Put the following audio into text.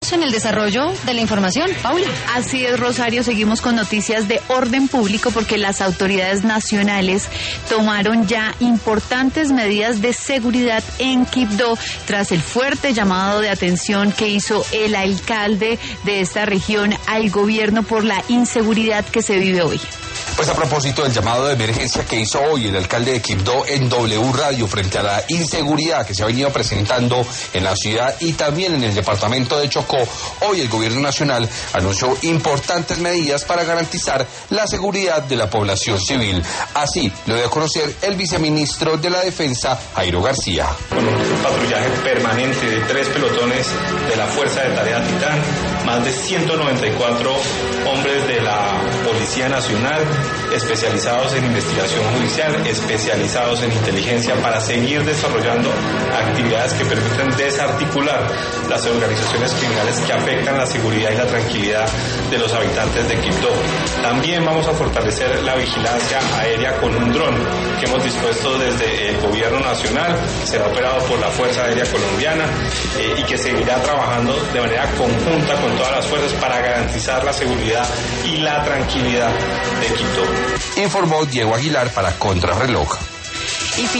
En el desarrollo de la información, Paula. Así es, Rosario, seguimos con noticias de orden público porque las autoridades nacionales tomaron ya importantes medidas de seguridad en Quibdó tras el fuerte llamado de atención que hizo el alcalde de esta región al gobierno por la inseguridad que se vive hoy. Pues a propósito del llamado de emergencia que hizo hoy el alcalde de Quibdó en W Radio frente a la inseguridad que se ha venido presentando en la ciudad y también en el departamento de Chocó, hoy el gobierno nacional anunció importantes medidas para garantizar la seguridad de la población civil. Así lo dio a conocer el viceministro de la Defensa, Jairo García. Con un patrullaje permanente de 3 pelotones de la Fuerza de Tarea Titán, más de 194 hombres de la Policía Nacional, especializados en investigación judicial, especializados en inteligencia, para seguir desarrollando actividades que permitan desarticular las organizaciones criminales que afectan la seguridad y la tranquilidad de los habitantes de Quibdó. También vamos a fortalecer la vigilancia aérea con un dron que hemos dispuesto desde el gobierno nacional, que será operado por la Fuerza Aérea Colombiana y que seguirá trabajando de manera conjunta con todas las fuerzas para garantizar la seguridad y la tranquilidad de Quibdó. Informó Diego Aguilar para Contrarreloj.